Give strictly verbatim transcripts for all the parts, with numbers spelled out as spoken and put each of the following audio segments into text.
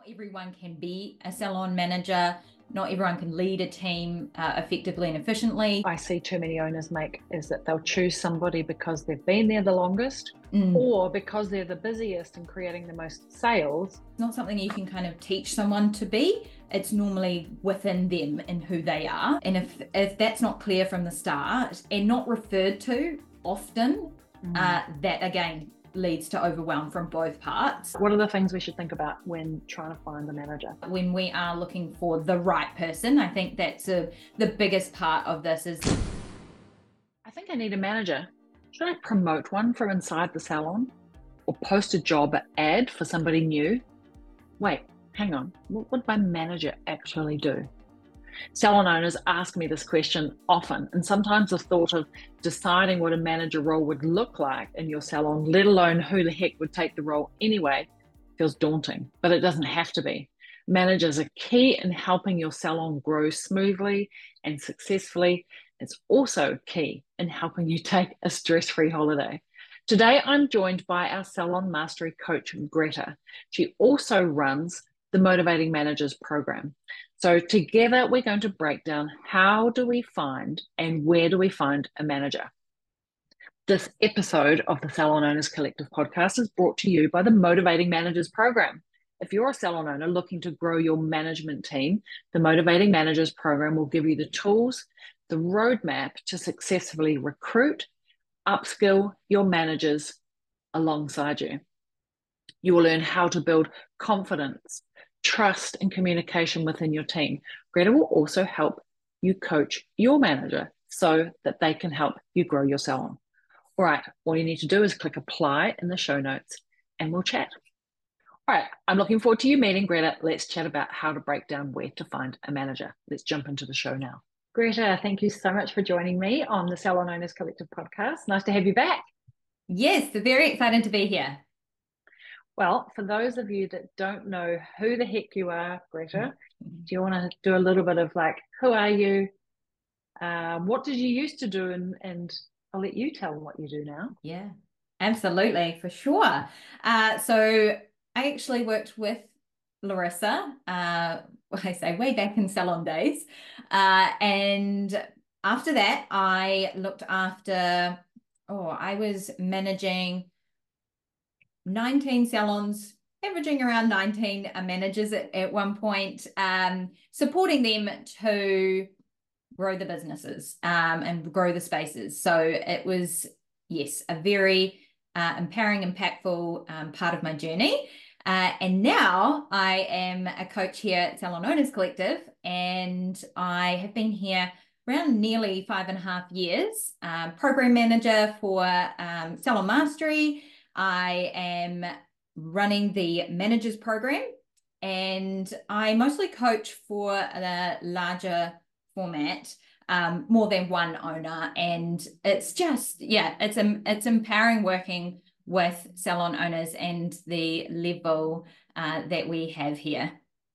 everyone can be a salon manager. Not everyone can lead a team uh, effectively and efficiently. I see too many owners make is that they'll choose somebody because they've been there the longest Mm. or because they're the busiest and creating the most sales. It's not something you can kind of teach someone to be. It's normally within them and who they are. And if, if that's not clear from the start and not referred to often, mm. uh, that again, leads to overwhelm from both parts. What are the things we should think about when trying to find a manager? When we are looking for the right person, I think that's a, the biggest part of this is... I think I need a manager. Should I promote one from inside the salon or post a job ad for somebody new? Wait, hang on. What would my manager actually do? Salon owners ask me this question often, and sometimes the thought of deciding what a manager role would look like in your salon, let alone who the heck would take the role anyway, feels daunting, but it doesn't have to be. Managers are key in helping your salon grow smoothly and successfully. It's also key in helping you take a stress-free holiday. Today, I'm joined by our Salon Mastery coach, Greta. She also runs the Motivating Managers program. So together we're going to break down how do we find and where do we find a manager. This episode of the Salon Owners Collective podcast is brought to you by the Motivating Managers program. If you're a salon owner looking to grow your management team, the Motivating Managers program will give you the tools, the roadmap to successfully recruit, upskill your managers alongside you. You will learn how to build confidence, trust and communication within your team. Greta will also help you coach your manager so that they can help you grow your salon. All right, all you need to do is click apply in the show notes and we'll chat. All right, I'm looking forward to you meeting Greta. Let's chat about how to break down where to find a manager. Let's jump into the show now. Greta, thank you so much for joining me on the Salon Owners Collective podcast. Nice to have you back. Yes, very excited to be here. Well, for those of you that don't know who the heck you are, Greta, do you want to do a little bit of like, who are you? Um, what did you used to do? And, and I'll let you tell them what you do now. Yeah, absolutely, for sure. Uh, so I actually worked with Larissa, uh, I say way back in salon days. Uh, and after that, I looked after, oh, I was managing nineteen salons, averaging around nineteen managers at, at one point, um, supporting them to grow the businesses um, and grow the spaces. So it was, yes, a very uh, empowering, impactful um, part of my journey. Uh, and now I am a coach here at Salon Owners Collective, and I have been here around nearly five and a half years, um, program manager for um, Salon Mastery. I am running the managers program, and I mostly coach for the larger format, um, more than one owner. And it's just, yeah, it's, um, it's empowering working with salon owners and the level uh, that we have here.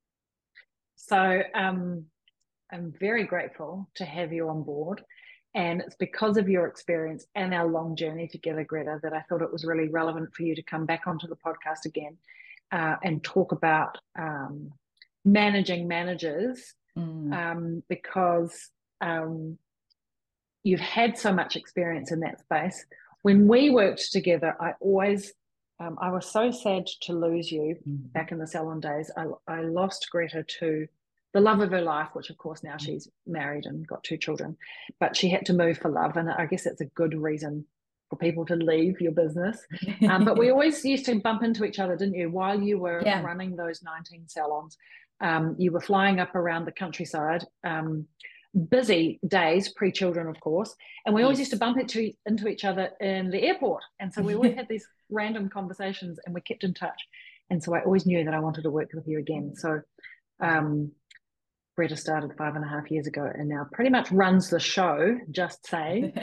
So um, I'm very grateful to have you on board. And it's because of your experience and our long journey together, Greta, that I thought it was really relevant for you to come back onto the podcast again uh, and talk about um, managing managers mm. um, because um, you've had so much experience in that space. When we worked together, I always, um, I was so sad to lose you mm. back in the salon days. I, I lost Greta to the love of her life, which of course now she's married and got two children, but she had to move for love. And I guess it's a good reason for people to leave your business. Um, but we always used to bump into each other, didn't you? While you were yeah. running those nineteen salons, um, you were flying up around the countryside, um, busy days, pre-children, of course. And we yes. always used to bump into, into each other in the airport. And so we always had these random conversations and we kept in touch. And so I always knew that I wanted to work with you again. So, um, Greta started five and a half years ago and now pretty much runs the show, just say.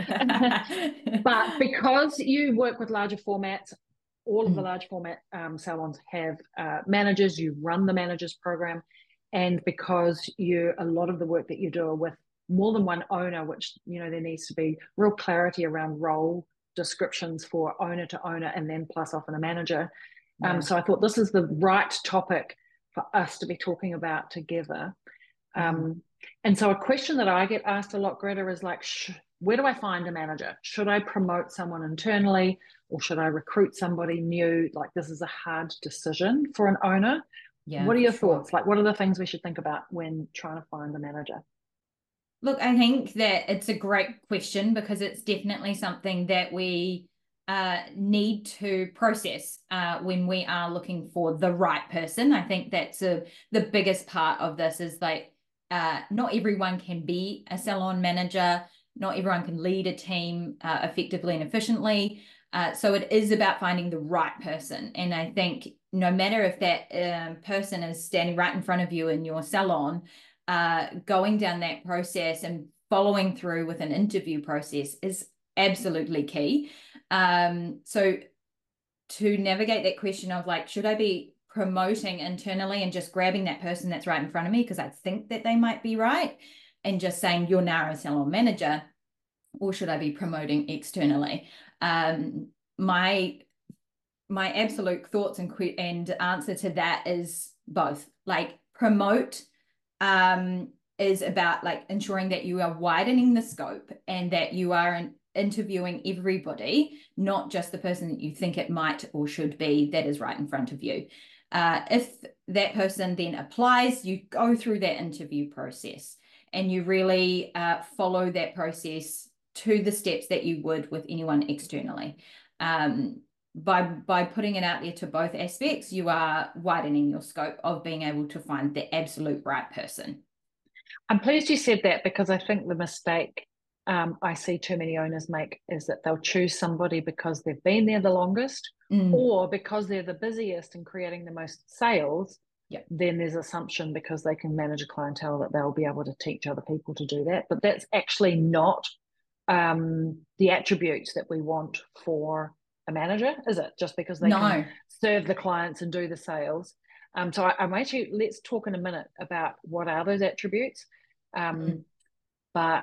But because you work with larger formats, all of the large format um, salons have uh, managers, you run the managers program. And because you, a lot of the work that you do are with more than one owner, which, you know, there needs to be real clarity around role descriptions for owner to owner and then plus often a manager. Yeah. Um, so I thought this is the right topic for us to be talking about together. Mm. Um, and so a question that I get asked a lot, Greta, is like, sh- where do I find a manager? Should I promote someone internally, or should I recruit somebody new? Like, this is a hard decision for an owner. Yeah, What are for your sure. thoughts? Like, what are the things we should think about when trying to find a manager? Look, I think that it's a great question because it's definitely something that we uh, need to process uh, when we are looking for the right person. I think that's a, the biggest part of this is like uh, not everyone can be a salon manager. Not everyone can lead a team uh, effectively and efficiently. Uh, so it is about finding the right person. And I think no matter if that um, person is standing right in front of you in your salon, uh, going down that process and following through with an interview process is absolutely key. Um, so to navigate that question of like, should I be promoting internally and just grabbing that person that's right in front of me because I think that they might be right and just saying you're now a salon manager, or should I be promoting externally? Um, my my absolute thoughts and and answer to that is both. Like promote um, is about like ensuring that you are widening the scope and that you are in, interviewing everybody, not just the person that you think it might or should be that is right in front of you. Uh, if that person then applies, you go through that interview process and you really uh, follow that process to the steps that you would with anyone externally. Um, by by putting it out there to both aspects, you are widening your scope of being able to find the absolute right person. I'm pleased you said that because I think the mistake um, I see too many owners make is that they'll choose somebody because they've been there the longest Mm. or because they're the busiest and creating the most sales. Yep. Then there's assumption because they can manage a clientele that they'll be able to teach other people to do that. But that's actually not um, the attributes that we want for a manager, is it? Just because they No. can serve the clients and do the sales. Um, so I, I'm actually, let's talk in a minute about what are those attributes. Um, Mm. but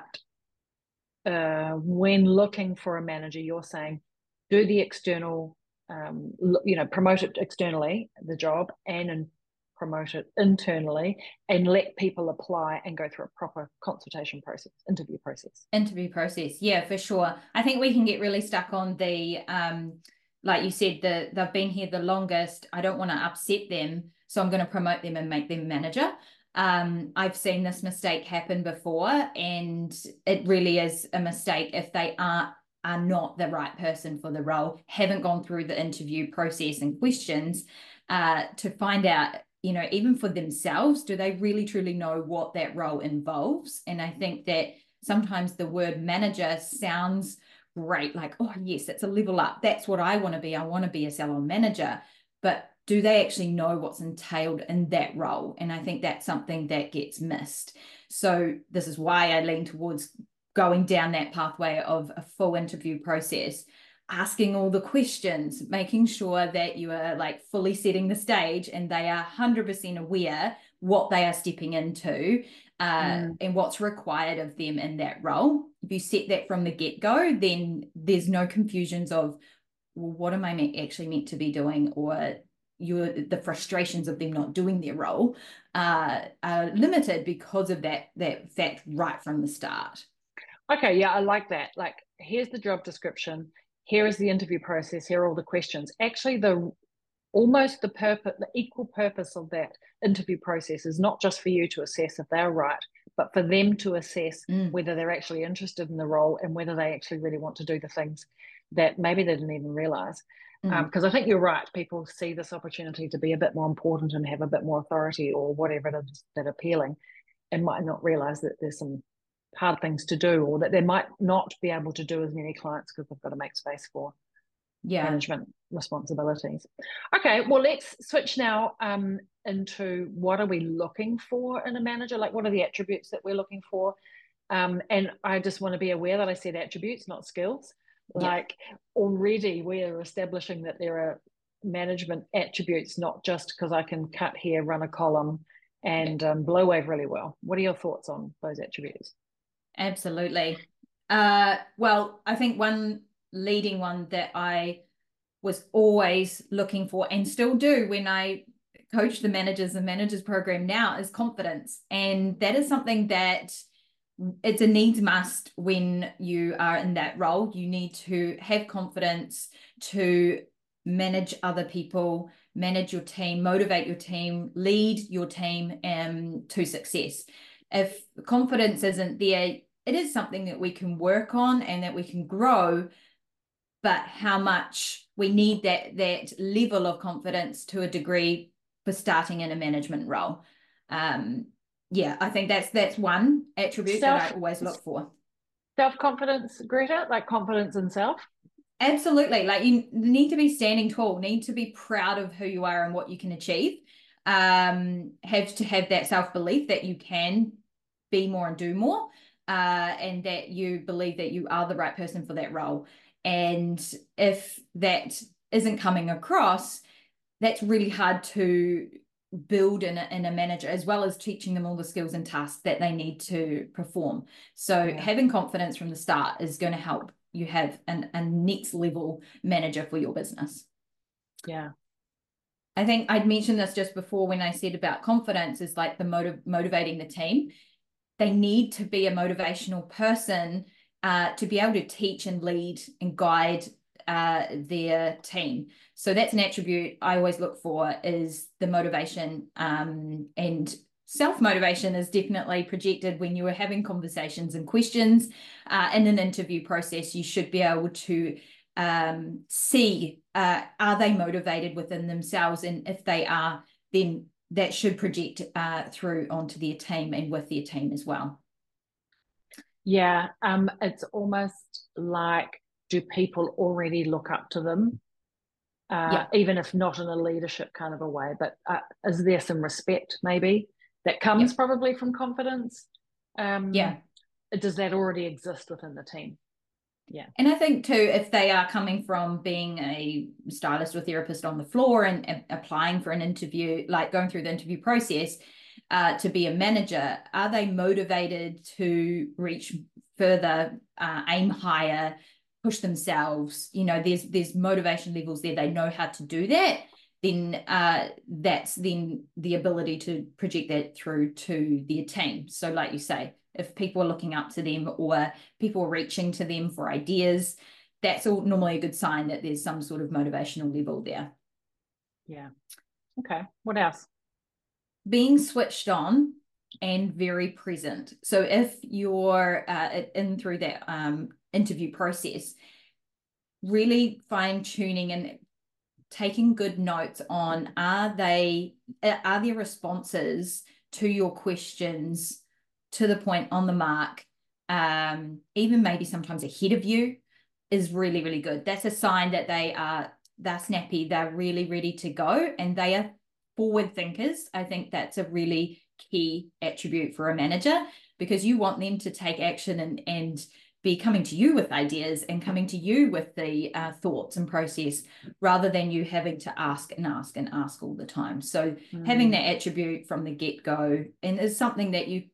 uh, when looking for a manager, you're saying do the external, um, you know, promote it externally, the job, and in, promote it internally, and let people apply and go through a proper consultation process, interview process. Interview process. Yeah, for sure. I think we can get really stuck on the, um, like you said, the they've been here the longest. I don't want to upset them, so I'm going to promote them and make them manager. Um, I've seen this mistake happen before, and it really is a mistake if they are are not the right person for the role, haven't gone through the interview process and questions uh, to find out, you know, even for themselves, do they really truly know what that role involves? And I think that sometimes the word manager sounds great, like, oh, yes, it's a level up. That's what I want to be. I want to be a salon manager. But do they actually know what's entailed in that role? And I think that's something that gets missed. So this is why I lean towards going down that pathway of a full interview process, asking all the questions, making sure that you are like fully setting the stage and they are one hundred percent aware what they are stepping into uh, mm. and what's required of them in that role. If you set that from the get-go, then there's no confusions of, well, what am I actually meant to be doing, or your the frustrations of them not doing their role uh, are limited because of that that fact right from the start. Okay, yeah, I like that. Like, here's the job description. Here is the interview process. Here are all the questions. Actually, the almost the purpose, the equal purpose of that interview process is not just for you to assess if they're right, but for them to assess mm. whether they're actually interested in the role and whether they actually really want to do the things that maybe they didn't even realize. Because mm. um, I think you're right. People see this opportunity to be a bit more important and have a bit more authority or whatever it is that appealing, and might not realize that there's some hard things to do, or that they might not be able to do as many clients because they've got to make space for yeah. management responsibilities. Okay, well, let's switch now um, into what are we looking for in a manager? Like, what are the attributes that we're looking for? Um, and I just want to be aware that I said attributes, not skills. Yeah. Like, already we are establishing that there are management attributes, not just because I can cut hair, run a column, and um, blow wave really well. What are your thoughts on those attributes? Absolutely. Uh, well, I think one leading one that I was always looking for and still do when I coach the managers and managers program now is confidence. And that is something that it's a needs must when you are in that role. You need to have confidence to manage other people, manage your team, motivate your team, lead your team um, to success. If confidence isn't there, it is something that we can work on and that we can grow, but how much we need that, that level of confidence to a degree for starting in a management role. Um, yeah, I think that's that's one attribute self, that I always look for. Self-confidence, Greta, like confidence in self? Absolutely. Like you need to be standing tall, need to be proud of who you are and what you can achieve. Um, have to have that self-belief that you can be more and do more, uh, and that you believe that you are the right person for that role. And if that isn't coming across, that's really hard to build in a, in a manager, as well as teaching them all the skills and tasks that they need to perform. So yeah. having confidence from the start is going to help you have an, a next level manager for your business. Yeah. I think I'd mentioned this just before when I said about confidence is like the motiv- motivating the team. They need to be a motivational person uh, to be able to teach and lead and guide uh, their team. So that's an attribute I always look for, is the motivation, um, and self-motivation is definitely projected when you are having conversations and questions uh, in an interview process. You should be able to um, see, uh, are they motivated within themselves? And if they are, then that should project uh, through onto their team and with their team as well. Yeah, um, it's almost like, do people already look up to them? Uh, yeah. Even if not in a leadership kind of a way, but uh, is there some respect maybe that comes yeah. probably from confidence? Um, yeah. Does that already exist within the team? Yeah. And I think too, if they are coming from being a stylist or therapist on the floor and, and applying for an interview, like going through the interview process uh, to be a manager, are they motivated to reach further, uh, aim higher, push themselves? You know, there's there's motivation levels there. They know how to do that. Then uh, that's then the ability to project that through to their team. So like you say, if people are looking up to them or people are reaching to them for ideas, that's all normally a good sign that there's some sort of motivational level there. Yeah. Okay. What else? Being switched on and very present. So if you're uh, in through that um, interview process, really fine tuning and taking good notes on, are they, are their responses to your questions to the point, on the mark, um, even maybe sometimes ahead of you, is really, really good. That's a sign that they are, they're snappy, they're really ready to go, and they are forward thinkers. I think that's a really key attribute for a manager, because you want them to take action and, and be coming to you with ideas and coming to you with the uh, thoughts and process, rather than you having to ask and ask and ask all the time. So mm. having that attribute from the get-go, and is something that you,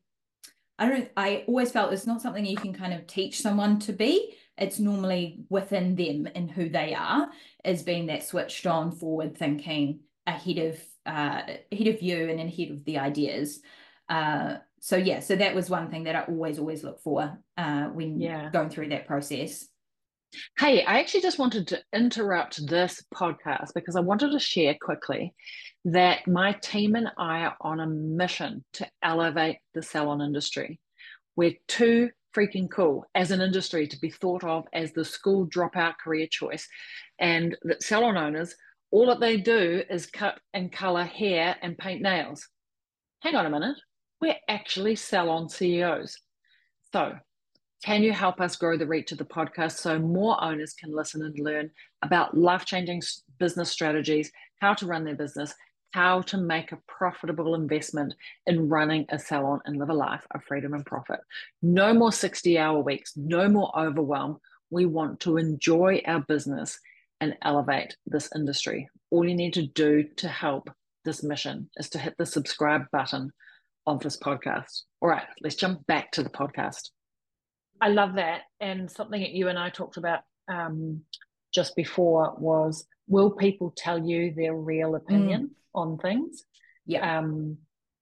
I don't, I always felt it's not something you can kind of teach someone to be. It's normally within them and who they are, as being that switched on, forward thinking, ahead of uh, ahead of you and ahead of the ideas. Uh, so yeah, so that was one thing that I always, always look for uh, when yeah. going through that process. Hey, I actually just wanted to interrupt this podcast because I wanted to share quickly that my team and I are on a mission to elevate the salon industry. We're too freaking cool as an industry to be thought of as the school dropout career choice, and that salon owners, all that they do is cut and color hair and paint nails. Hang on a minute. We're actually salon C E Os. So can you help us grow the reach of the podcast so more owners can listen and learn about life-changing business strategies, how to run their business, how to make a profitable investment in running a salon and live a life of freedom and profit? No more sixty-hour weeks, no more overwhelm. We want to enjoy our business and elevate this industry. All you need to do to help this mission is to hit the subscribe button of this podcast. All right, let's jump back to the podcast. I love that. And something that you and I talked about um, just before was will people tell you their real opinion Mm. on things? Yeah. Um,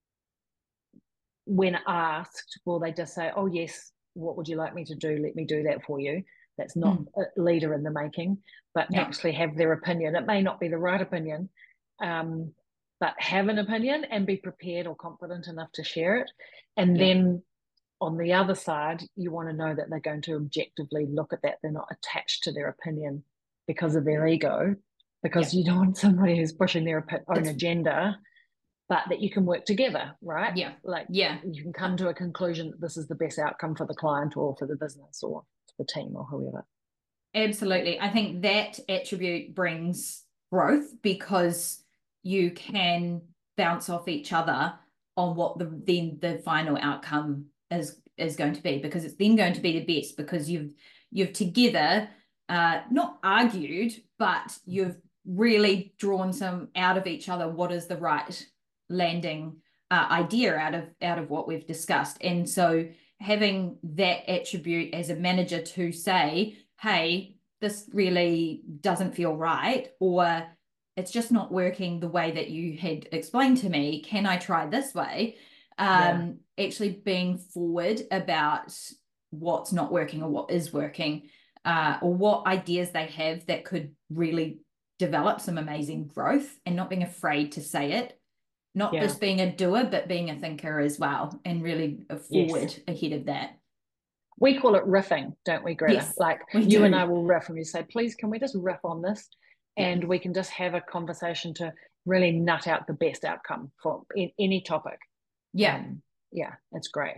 when asked, will they just say, oh, yes, what would you like me to do? Let me do that for you. That's not Mm. a leader in the making, but No. actually have their opinion. It may not be the right opinion, um, but have an opinion and be prepared or confident enough to share it. And Yeah. then on the other side, you want to know that they're going to objectively look at that. They're not attached to their opinion because of their ego, because Yeah. you don't want somebody who's pushing their own It's agenda, but that you can work together, right? yeah. Like Yeah. you can come to a conclusion that this is the best outcome for the client or for the business or the team or whoever. Absolutely. I think that attribute brings growth because you can bounce off each other on what the then the final outcome is is going to be, because it's then going to be the best because you've you've together uh not argued, but you've really drawn some out of each other what is the right landing uh, idea out of out of what we've discussed. And so having that attribute as a manager to say, hey, this really doesn't feel right, or it's just not working the way that you had explained to me. Can I try this way? Um, yeah. Actually being forward about what's not working or what is working, uh, or what ideas they have that could really develop some amazing growth, and not being afraid to say it. Not Yeah. just being a doer, but being a thinker as well, and really forward yes. ahead of that. We call it riffing, don't we, Greta? Yes, like we you do. and I will riff and you say, please, can we just riff on this? Yeah. And we can just have a conversation to really nut out the best outcome for any topic. Yeah. Um, yeah, it's great.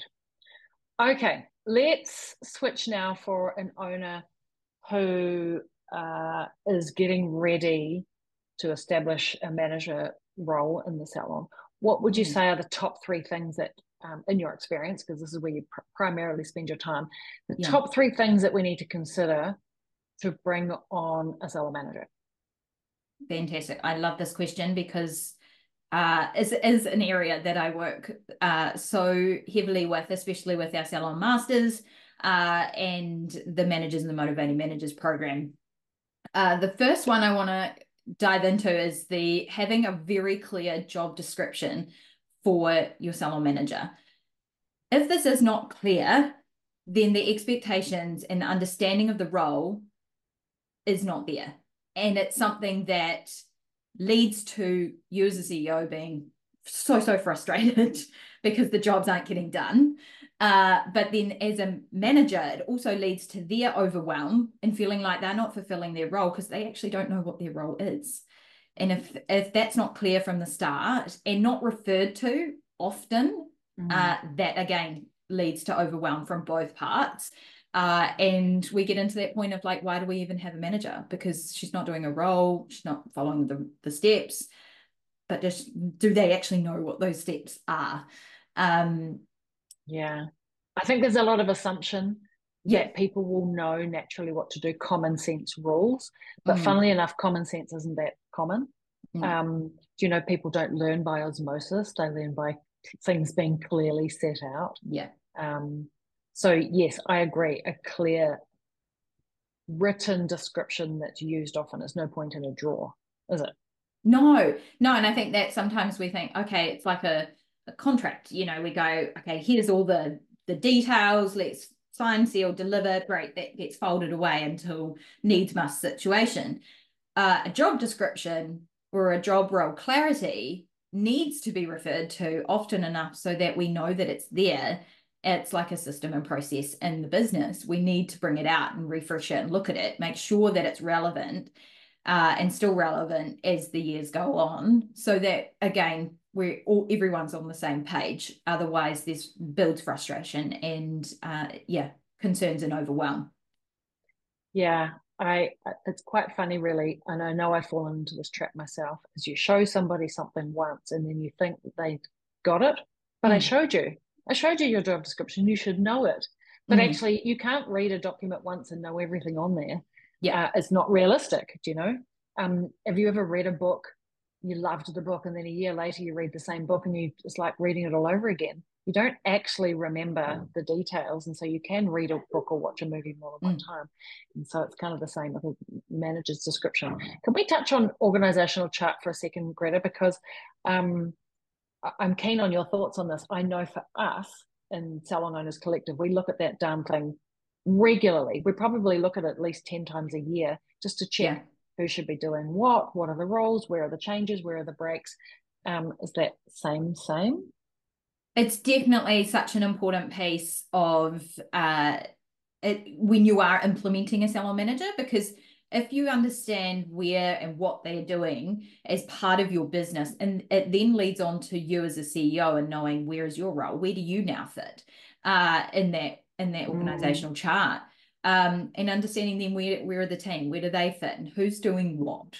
Okay, let's switch now for an owner who uh, is getting ready to establish a manager role in the salon. What would you mm. say are the top three things that, um, in your experience, because this is where you pr primarily spend your time, the yeah. top three things that we need to consider to bring on a salon manager? Fantastic. I love this question because uh, is is an area that I work uh, so heavily with, especially with our salon masters uh, and the managers in the Motivating Managers program. Uh, the first one I want to dive into is the having a very clear job description for your salon manager. If this is not clear, then the expectations and the understanding of the role is not there. And it's something that leads to you as a C E O being so, so frustrated because the jobs aren't getting done. Uh, but then as a manager, it also leads to their overwhelm and feeling like they're not fulfilling their role because they actually don't know what their role is. And if, if that's not clear from the start and not referred to often, mm. uh, that again leads to overwhelm from both parts. Uh, and we get into that point of like, why do we even have a manager? Because she's not doing a role, she's not following the, the steps, but just do they actually know what those steps are? Um, yeah, I think there's a lot of assumption yeah. that people will know naturally what to do, common sense rules. But mm. funnily enough, common sense isn't that common. Mm. Um, do you know people don't learn by osmosis? They learn by things being clearly set out. Yeah. Um, so yes, I agree. A clear written description that's used often. There's no point in a drawer, is it? No, no. And I think that sometimes we think, okay, it's like a, a contract. You know, we go, okay, here's all the the details. Let's sign, seal, deliver. Great, that gets folded away until needs must situation. Uh, a job description or a job role clarity needs to be referred to often enough so that we know that it's there. It's like a system and process in the business. We need to bring it out and refresh it and look at it, make sure that it's relevant uh, and still relevant as the years go on, so that again we're all everyone's on the same page. Otherwise, this builds frustration and uh, yeah, concerns and overwhelm. Yeah, I it's quite funny, really, and I know I've fallen into this trap myself. Is you show somebody something once, and then you think that they got it, but mm. I showed you. I showed you your job description. You should know it. But mm. actually, you can't read a document once and know everything on there. Yeah. Uh, it's not realistic, do you know? Um, have you ever read a book, you loved the book, and then a year later you read the same book and you it's like reading it all over again? you don't actually remember the details, and so you can read a book or watch a movie more than one Mm. time. And so it's kind of the same with a manager's description. Can we touch on organizational chart for a second, Greta? Because um, I'm keen on your thoughts on this. I know for us in Salon Owners Collective, we look at that darn thing regularly. We probably look at it at least ten times a year just to check Yeah. who should be doing what, what are the roles, where are the changes, where are the breaks. Um, is that same, same? It's definitely such an important piece of uh, it, when you are implementing a salon manager, because if you understand where and what they're doing as part of your business, and it then leads on to you as a C E O and knowing where is your role, where do you now fit uh, in that in that organizational mm. chart, um, and understanding then where where are the team, where do they fit, and who's doing what.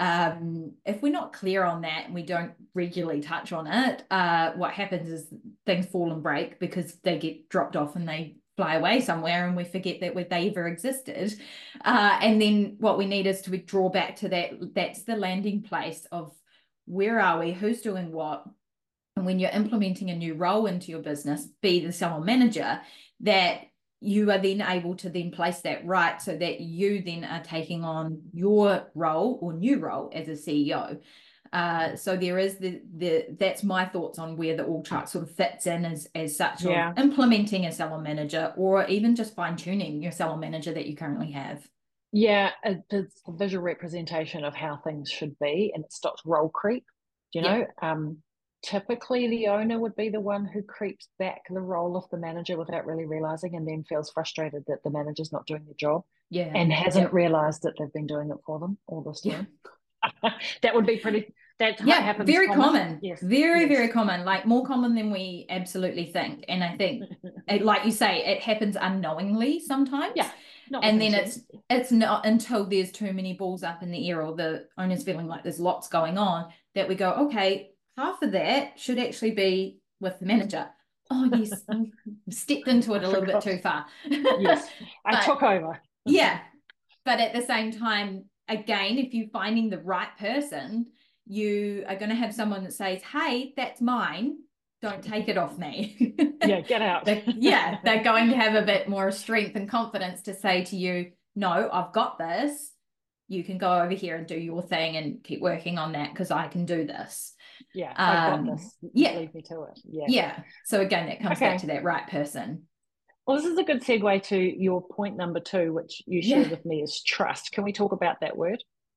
Um, if we're not clear on that and we don't regularly touch on it, uh, what happens is things fall and break because they get dropped off and they fly away somewhere and we forget that they ever existed. Uh, and then what we need is to draw back to that. That's the landing place of where are we, who's doing what. And when you're implementing a new role into your business, be the salon manager, that you are then able to then place that right so that you then are taking on your role or new role as a C E O. Uh, so there is the the that's my thoughts on where the org chart sort of fits in as as such yeah. of implementing a salon manager or even just fine tuning your salon manager that you currently have. Yeah, it's a visual representation of how things should be, and it stops role creep. You know, yeah. um, typically the owner would be the one who creeps back the role of the manager without really realizing, and then feels frustrated that the manager's not doing the job, yeah, and hasn't yeah. realized that they've been doing it for them all this time. Yeah. That would be pretty. That yeah, happens. Very common. common. Yes, very yes. very common. Like more common than we absolutely think. And I think, it, like you say, it happens unknowingly sometimes. Yeah. Not and then it's it's not until there's too many balls up in the air or the owner's feeling like there's lots going on that we go, okay, half of that should actually be with the manager. Oh yes, stepped into it a little bit too far. Yes, I but, took over. Yeah, but at the same time, again, if you're finding the right person, you are going to have someone that says, hey, that's mine, don't take it off me. Yeah, get out. they're, yeah, they're going to have a bit more strength and confidence to say to you, no, I've got this. You can go over here and do your thing and keep working on that because I can do this. Yeah, I've um, got this. Yeah. Leave me to it. Yeah. Yeah. So again, that comes okay. back to that right person. Well, this is a good segue to your point number two, which you shared yeah. with me, is trust. Can we talk about that word?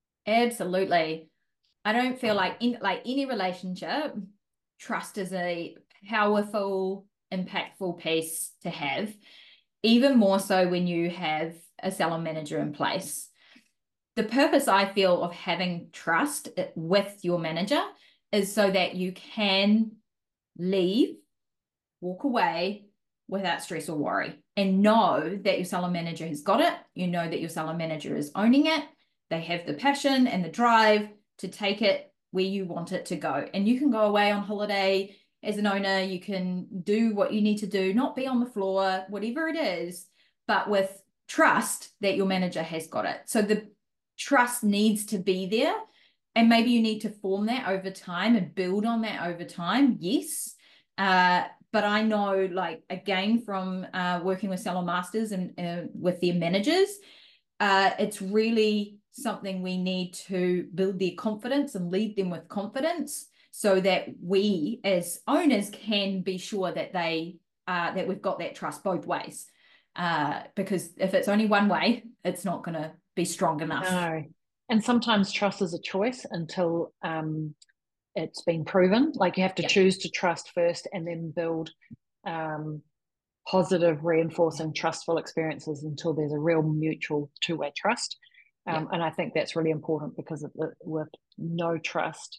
Absolutely. I don't feel like in like any relationship, trust is a powerful, impactful piece to have, even more so when you have a salon manager in place. The purpose, I feel, of having trust with your manager is so that you can leave, walk away without stress or worry, and know that your salon manager has got it. You know that your salon manager is owning it. They have the passion and the drive to take it where you want it to go. And you can go away on holiday as an owner. You can do what you need to do, not be on the floor, whatever it is, but with trust that your manager has got it. So the trust needs to be there. And maybe you need to form that over time and build on that over time. Yes. Uh, but I know, like, again, from uh, working with salon masters and uh, with their managers, uh, it's really something we need to build their confidence and lead them with confidence so that we as owners can be sure that they uh, that we've got that trust both ways. Uh, because if it's only one way, it's not going to be strong enough. No. And sometimes trust is a choice until um, it's been proven. Like you have to yep. choose to trust first and then build um, positive, reinforcing, trustful experiences until there's a real mutual two-way trust. Um, yep. And I think that's really important because of the, with no trust,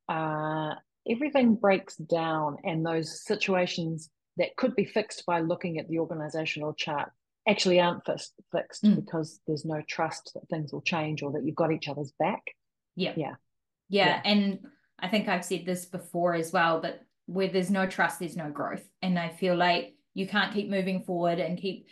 uh, everything breaks down, and those situations that could be fixed by looking at the organizational chart actually aren't fixed, fixed mm. because there's no trust that things will change or that you've got each other's back. Yep. Yeah. Yeah. Yeah. And I think I've said this before as well, but where there's no trust, there's no growth. And I feel like you can't keep moving forward and keep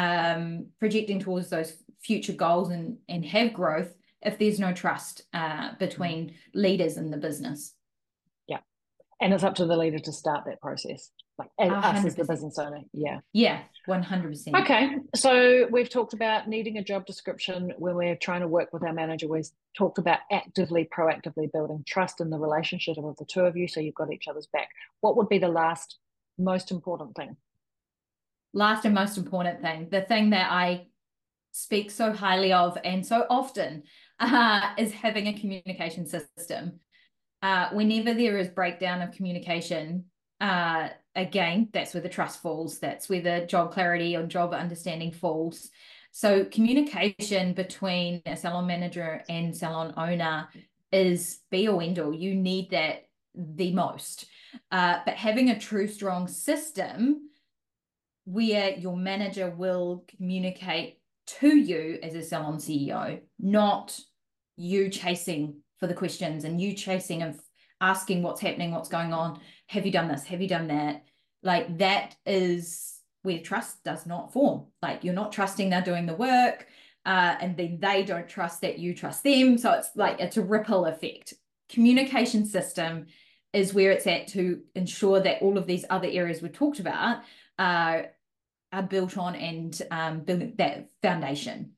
um, projecting towards those future goals and, and have growth if there's no trust uh, between leaders in the business. Yeah. And it's up to the leader to start that process, like as, A us as hundred the percent. business owner. Yeah. Yeah, one hundred percent. Okay, so we've talked about needing a job description when we're trying to work with our manager. We've talked about actively, proactively building trust in the relationship of the two of you so you've got each other's back. What would be the last most important thing? Last and most important thing, the thing that I speak so highly of and so often uh, is having a communication system. Uh, whenever there is breakdown of communication, uh, again, that's where the trust falls. That's where the job clarity or job understanding falls. So communication between a salon manager and salon owner is be or end all. You need that the most. Uh, but having a true, strong system where your manager will communicate to you as a salon C E O, not you chasing for the questions and you chasing and asking what's happening, what's going on. Have you done this? Have you done that? Like that is where trust does not form. Like you're not trusting they're doing the work, uh, and then they don't trust that you trust them. So it's like it's a ripple effect. Communication system is where it's at to ensure that all of these other areas we talked about uh, are built on and um, building that foundation.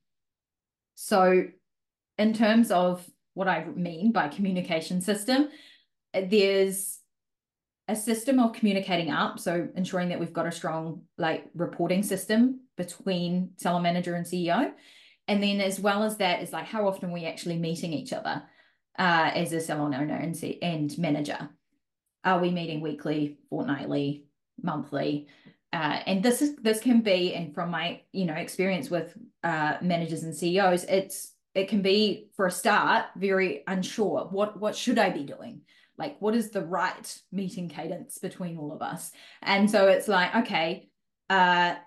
So in terms of what I mean by communication system, there's a system of communicating up, so ensuring that we've got a strong like reporting system between salon manager and C E O. And then as well as that is like how often are we actually meeting each other uh, as a salon owner and, and manager. Are we meeting weekly, fortnightly, monthly? Uh, and this is this can be, and from my you know experience with uh, managers and C E Os, it's it can be for a start very unsure. What what should I be doing? Like, what is the right meeting cadence between all of us? And so it's like, okay, uh,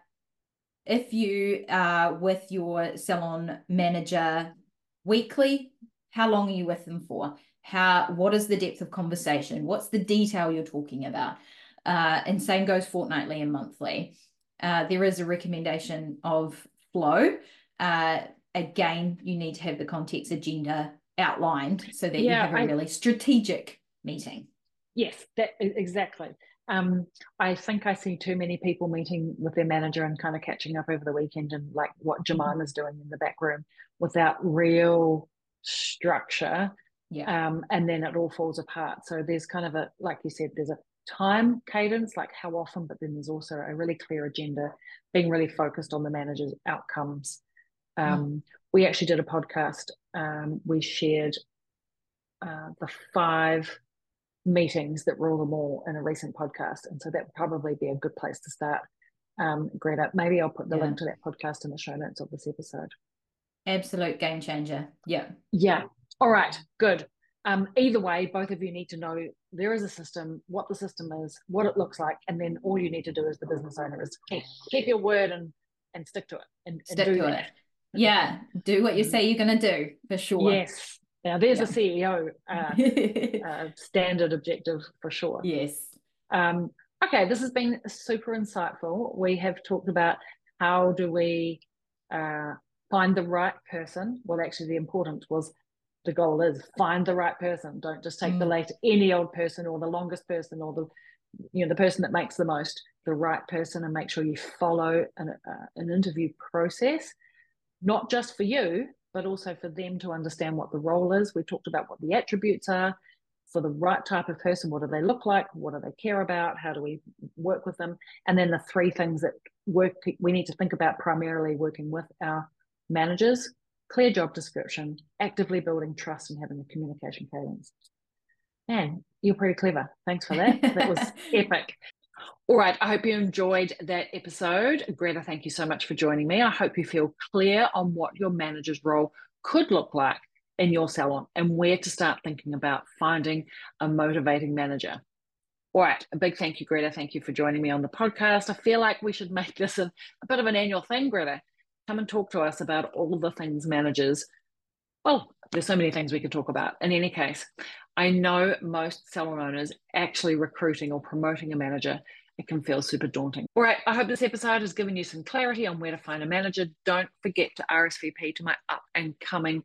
if you are with your salon manager weekly, how long are you with them for? How, what is the depth of conversation? What's the detail you're talking about? Uh, and same goes fortnightly and monthly. Uh, there is a recommendation of flow. Uh, again, you need to have the context agenda outlined so that you Yeah, have a I, really strategic meeting. yes, that exactly. Um, I think I see too many people meeting with their manager and kind of catching up over the weekend and like what Jemima's doing in the back room without real structure. Yeah. Um, and then it all falls apart. So there's kind of a, like you said, there's a time cadence, like how often, but then there's also a really clear agenda, being really focused on the manager's outcomes. Um, mm. We actually did a podcast. Um, we shared uh, the five meetings that rule them all in a recent podcast. And so that would probably be a good place to start. Um, Greta, maybe I'll put the yeah. link to that podcast in the show notes of this episode. Absolute game changer. Yeah. Yeah. All right. Good. Um, either way, both of you need to know there is a system, what the system is, what it looks like, and then all you need to do as the business owner is keep, keep your word and and stick to it. And, stick and do to that. it. Yeah. Do what you say you're going to do, for sure. Yes. Now, there's yeah. a C E O uh, uh, standard objective for sure. Yes. Um, okay, this has been super insightful. We have talked about how do we uh, find the right person. Well, actually, the important was the goal is find the right person. Don't just take mm. the late any old person or the longest person or the you know the person that makes the most. The right person, and make sure you follow an, uh, an interview process, not just for you, but also for them to understand what the role is. We talked about what the attributes are for the right type of person. What do they look like? What do they care about? How do we work with them? And then the three things that work we need to think about primarily working with our managers: clear job description, actively building trust, and having a communication cadence. Man, you're pretty clever. Thanks for that. That was epic. All right, I hope you enjoyed that episode. Greta, thank you so much for joining me. I hope you feel clear on what your manager's role could look like in your salon and where to start thinking about finding a motivating manager. All right, a big thank you, Greta. Thank you for joining me on the podcast. I feel like we should make this a, a bit of an annual thing, Greta. Come and talk to us about all the things managers, well, there's so many things we could talk about. In any case, I know most salon owners actually recruiting or promoting a manager, it can feel super daunting. All right, I hope this episode has given you some clarity on where to find a manager. Don't forget to R S V P to my up and coming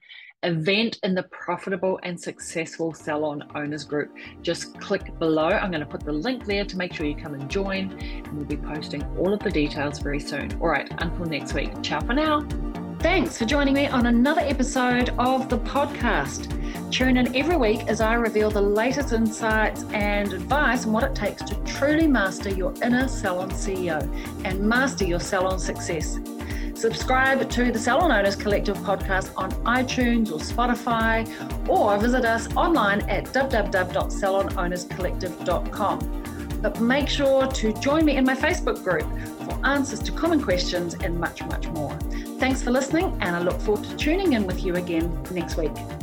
event in the Profitable and Successful Salon Owners Group. Just click below. I'm going to put the link there to make sure you come and join, and we'll be posting all of the details very soon. All right, until next week. Ciao for now. Thanks for joining me on another episode of the podcast. Tune in every week as I reveal the latest insights and advice on what it takes to truly master your inner salon C E O and master your salon success. Subscribe to the Salon Owners Collective podcast on iTunes or Spotify, or visit us online at w w w dot salon owners collective dot com. But make sure to join me in my Facebook group for answers to common questions and much, much more. Thanks for listening, and I look forward to tuning in with you again next week.